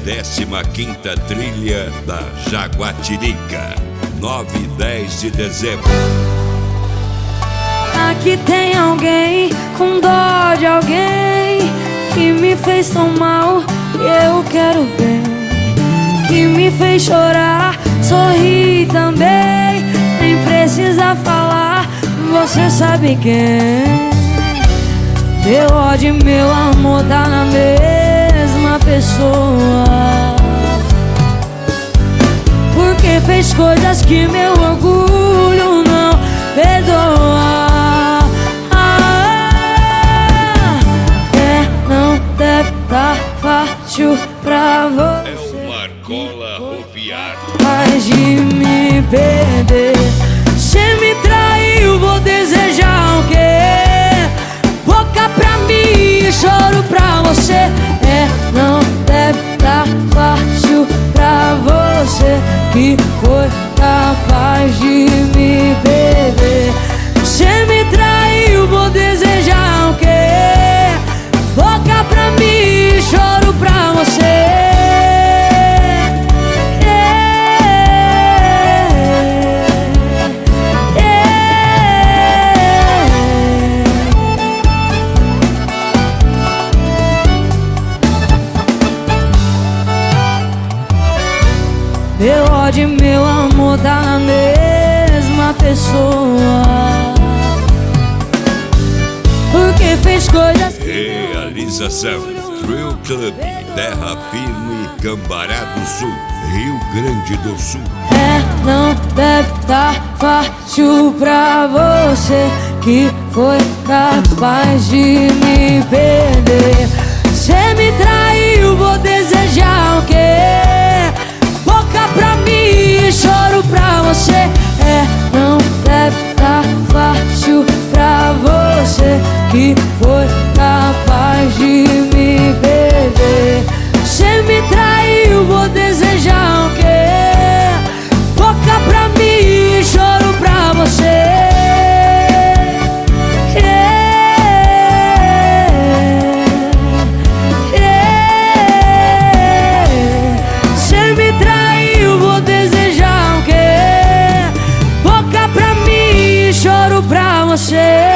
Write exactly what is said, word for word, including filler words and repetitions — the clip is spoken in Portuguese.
décima quinta trilha da Jaguatirica, nove e dez de dezembro. Aqui tem alguém com dó de alguém que me fez tão mal e eu quero bem, que me fez chorar, sorrir também, nem precisa falar, você sabe quem. Meu ódio e meu amor tá na mesma pessoa, porque fez coisas que meu orgulho não perdoa. Ah, é, não deve tá fácil pra você. É o Marcola Ropiar. Mas de me perder, cê me traiu, vou desejar o quê? Boca pra mim, choro pra você. É, não deve tá fácil pra você, que foi capaz de me perder. Cê me traiu, vou desejar o quê? Boca pra mim, choro pra você. Meu ódio e meu amor tá na mesma pessoa, porque fez coisas que Realização Thrill Club, Terra Firme, Cambará do Sul, Rio Grande do Sul. é, não deve tá fácil pra você, que foi capaz de me perder. Cê me traiu, vou desejar o quê? Boca pra mim, choro pra você. É, não deve tá fácil pra você, que foi capaz de me perder. Cê me traiu, vou desejar o quê? Boca pra mim, choro pra você. Choro pra você.